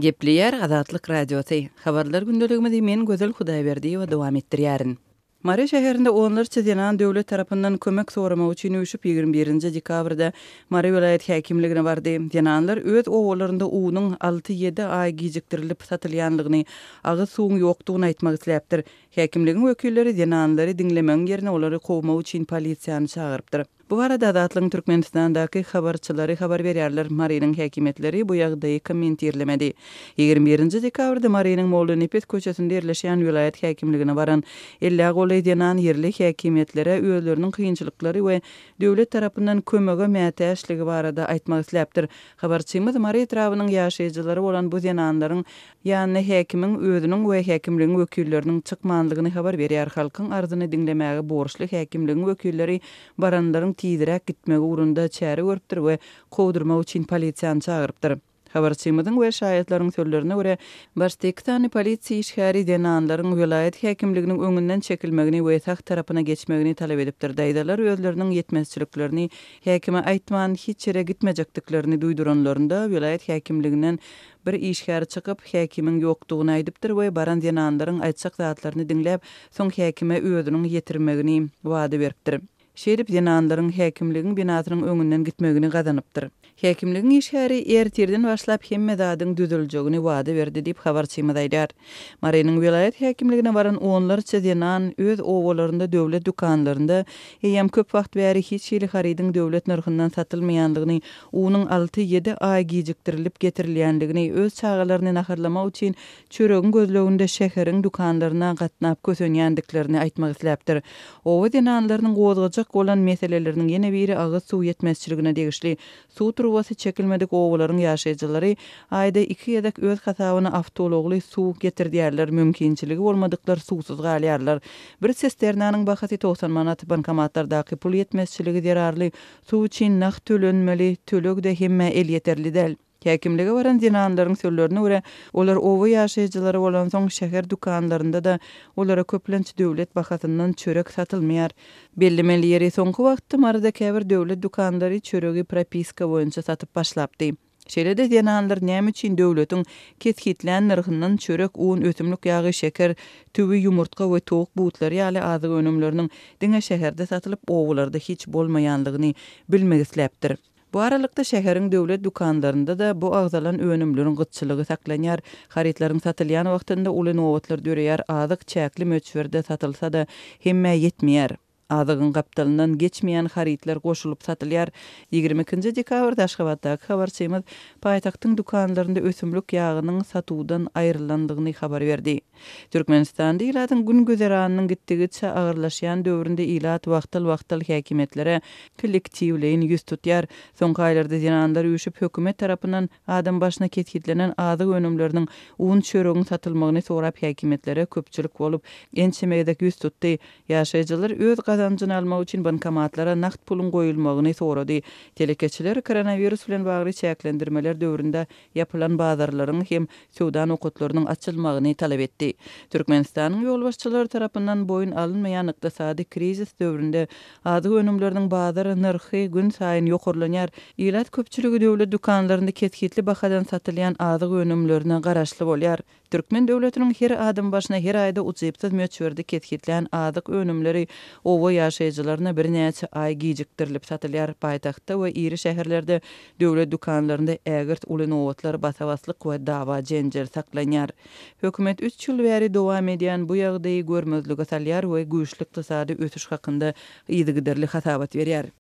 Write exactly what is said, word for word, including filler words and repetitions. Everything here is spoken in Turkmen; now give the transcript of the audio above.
Gepleyer Azatlyk Radiosu. Habarlar gündeligimizde men Gözel Hudaýberdi we dowam etdirýärin. Mare şäherinde onlarça denan döwlet tarapyndan kömek sorama üçin üşüp ýygrimi birinji dekabrda Mare vilayet häkimligine bardy. Denanlar öz owalarynda uwunyň alty ýedi ay gijikdirilip satylýanlygyny, agy suwuň ýokdugyny aýtmak isläpdir. Häkimligiň wekilleri denanlary dinlemeň ýerine olary gowmak üçin polisiýany çagyrypdyr. Bu arada Azatlygyň Türkmenistandaky habarçylary habar berýärler. Marynyň häkimetleri bu ýagdaýy kommentirlemedi. ýygrimi birinji dekabrda Marynyň Mollanypet köçesinde ýerleşýän vilayet häkimligine baran elli golay denan ýerli häkimetlere öýleriniň kynçylyklary we döwlet tarapyndan kömege mätäçligi barada aýtmak isläpdir. Habarçymyz Mary etrawynyň ýaşaýjylary bolan bu denanlaryň ýanyna häkimiň özüniň we häkimligiň wekilleriniň çykmanlygyny habar berýär. Halkyň arzyny dinlemäge borçly häkimligiň wekilleri baranlaryň tiýdirek gitmegi urunda çäre görüpdir we kowdurmak üçin polisiýany çagyrypdyr. Habarçymyzyň we şahyatlaryň sözlerine görä, başda iki tane polisiýa işgäri denanlaryň vilayet häkimliginiň öňünden çekilmegini we tak tarapyna geçmegini talap edipdir. Daýdalar özleriniň ýetmezçiliklerini häkime aýtman hiç ýere gitmejekdiklerini duýduranlarynda vilayet häkimliginden bir işgär çykyp häkimiň ýokdugyny aýdypdyr we baran denanlaryň aýtsak zatlaryny dinläp, soň häkime özüniň ýetirmegini wada beripdir. Şerip denanlaryň häkimligiň binasynyň öňünden gitmegini gazanypdyr. Häkimligiň işgäri ertirden başlap hemme zadyň düzüljegini wada berdi diýip habarçymyz aýdýar. Marynyň vilayet häkimligine baran onlarça denan öz owalarynda döwlet dukanlarynda hem köp wagt bäri hiç ýyly harydyň döwlet narhyndan satylmaýanlygyny, uwunyň alty ýedi ay gijikdirilip getirilýänligini öz çagalaryny naharlamak üçin çöregiň gözleginde şäheriň dukanlaryna gatnap kösenýändiklerini aýtmak isläpdir. Owa denanlarynyň gozgajak bolan meseleleriniň ýene biri agyz suw ýetmezçiligine degişli. Suw trubasy çekilmedik owalaryň ýaşaýjylary aýda iki ýadak öz hasabyna awtologly suw getirdiýärler, mümkinçiligi bolmadyklar suwsuz galýarlar. Bir sesternanyň bahasy doksan manat, bankomatlardaky pul ýetmezçiligi derarly, suw üçin naq tölenmeli, tölek de hemme el ýeterli däl. Häkimlige baran denanlaryň sözlerine görä, olar owa ýaşaýjylary bolan soň şäher dukanlarynda da olara köplenç döwlet bahasyndan çörek satylmaýar. Bellemeli ýeri soňky wagtda marada käbir döwlet dukanlary çöregi propiska boýunça satyp başlapdy. Şeýle-de denanlar näme üçin döwletiň ketkitlän narhyndan çörek, un, ötümlik ýagy, şeker, tübi, ýumurtga we towuk butlary ýaly azyk önümleriniň diňe şäherde satylyp owalarda hiç bolmaýanlygyny bilmek isläpdir. Bu aralykda şäheriň döwlet dukanlarynda da bu agzalan önümleriň gytçylygy saklanýar. Haritlaryň satylýan wagtynda uly nowatlar döreýär, azyk çäkli möçberde satylsa da hemme ýetmeýär. Azygyň gapdalyndan geçmeýän haritler goşulyp satylýar. ýygrimi ikinji dekabrda Aşgabatdaky habarçymyz paýtagtyň dukanlarynda ösümlik ýagynyň satuwdan aýrylandygyny habar berdi. Türkmenistanda ilatyň gün gözerannyň gitdigiçe agyrlaşýan döwründe ilat wagtal-wagtal häkimetlere kollektiwleýin ýüz tutýar. Soňky aýlarda denanlar üşüp hökümet tarapyndan adam başyna ketkitlenen azyk önümleriniň un çöregiň satylmagyny sorap häkimetlere köpçülik bolup ençemegdek ýüz tutdy. Ýaşaýjylar öz gazanjyny almak üçin bankomatlara naqd pulun goýulmagyny sorady. Telekeçiler koronavirus bilen bagly çäklendirmeler döwründe ýapylan bazarlaryň hem sowda nokatlarynyň açylmagyny talap etdi. Türkmenistanyň ýolbaşçylary tarapyndan boyun alınmayan ykdysady krizis döwründe azyk önümleriniň bazar narhy gün saýyn ýokurlanýar. Ilat köpçüligi döwlet dukanlarynda ketkitli bahadan satylýan azyk önümlerine garaşly bolýar. Türkmen döwletiniň her adam başyna her aýda uçypsyz möçberde ketkitlän azyk önümleri owa ýaşaýjylaryna bir näçe ay gijikdirilip satylýar. Paýtagtda we iri şäherlerde döwlet dukanlarynda ägirt uly nowatlar basawaslyk we dawa jenjel saklanýar. Hökümet üç ýyl bäri dowam edýän bu ýagdaýy görmezlige salýar we güýçli ykdysady ösüş hakynda ýygyderli hasabat berýär.